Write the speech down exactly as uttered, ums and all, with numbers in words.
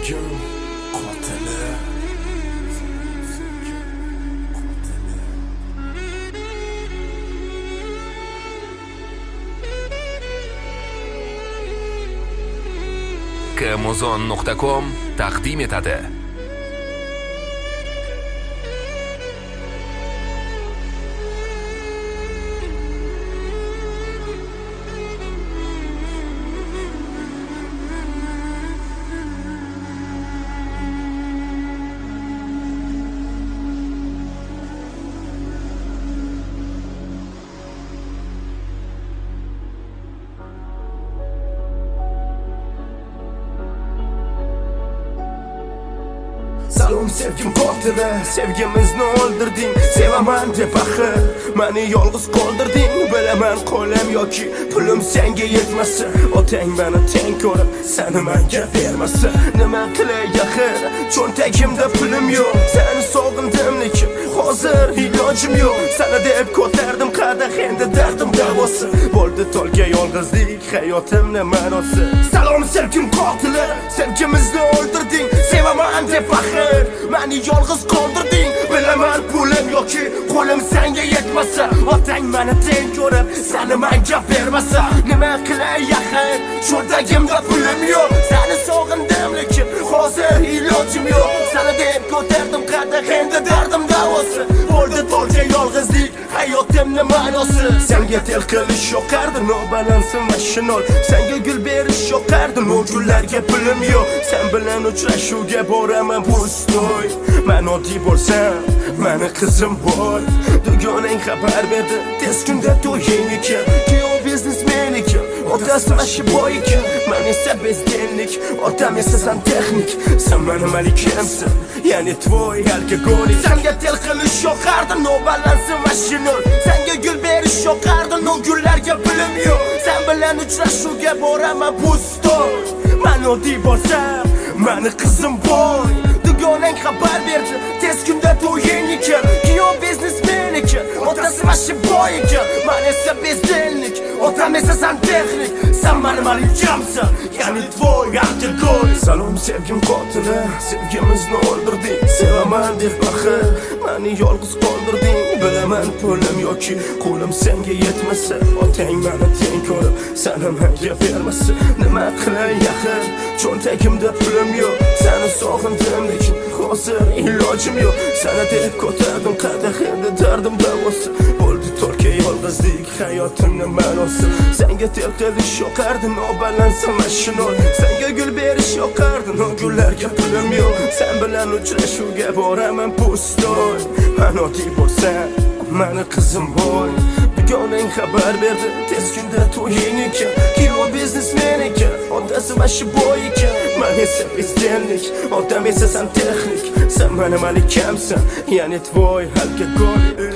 sevgim qotili. Amazon nuqta com taqdim etadi. Salom sevgim qotili, sevgimizni o'ldirding. Sevaman deb axir meni yolg'iz qoldirding. Bilaman qo'lim yoki pulim senga yetmasa, otang meni teng ko'rib seni menga bermasa, nima qilay axir cho'ntagimda pulim yo'q. Seni sog'indim lekin hozir ilojim yo'q. Seni deb ko'tardim qadah, endi dardim davosi bo'ldi tolga yolg'izlik hayotimning ma'nosi. Salom sevgim qotili, sevgimizni o'ldirding. Sevaman deb axir meni yolg'iz qoldirding. Bilaman pulim yoki qo'lim senga yetmasa, otang meni teng ko'rib seni menga bermasa, nima qilay axir cho'ntagimda pulim yo'q. Seni sog'indim lekin hozir ilojim yo'q. Seni deb ko'tardim qadah, endi dardim davosi bo'ldi tolga yolg'izlik hayotimning ma'nosi. Senga tel qilish yoqardi, nobalansin mashinol. Senga gul berish yoqardi, no gullarga pulim yo'q. Sen bilan uchrashuvga boraman pustoy. Men oddiy bo'lsam, meni qizim boy. Dugonang xabar berdi, tez kunda to'ying ekan. Kuyov biznesmen ekan, otasi mashi boy ekan. Men esa bezdenlik, otam esa santexnik. Sen meni malikimsan, ya'ni tvoy alkogolik. Senga tel qilish yoqardi, nobalansin mashinol. Senga gul berish yoqardi, no gullarga pulim yo'q. Sen bilan uchrashuvga boraman pustoy. Men oddiy bo'lsam, meni qizim boy. Dugonang xabar berdi, tez kunda to'ying ekan. Kuyov biznesmen ekan, otasi mashi boy ekan. Men esa bezdenlik, otam esa santexnik. Sen meni malikimsan, ya'ni tvoy alkogolik. Salom sevgim qotili, sevgimizni o'ldirding. Sevaman deb axir meni yolg'iz qoldirding. Bilaman pulim yoki qo'lim senga yetmasa, otang meni teng ko'rib seni menga bermasa, nima qilay axir cho'ntagimda pulim yo'q. Seni sog'indim lekin hozir ilojim yo'q. Seni deb ko'tardim qadah, endi dardim davosi bo'ldi tolga yolg'izlik hayotimning ma'nosi. Senga tel qilish yoqardi, nobalansin mashinol. Senga gul berish yoqardi, no gullarga pulim yo'q. Sen bilan uchrashuvga boraman pustoy. Men oddiy bo'lsam, meni qizim boy. Dugonang xabar berdi, tez kunda to'ying ekan. Kuyov biznesmen ekan, otasi mashi boy ekan. Men esa bezdenlik, otam esa santexnik. Sen meni malikamsan, ya'ni tvoy alkogolik.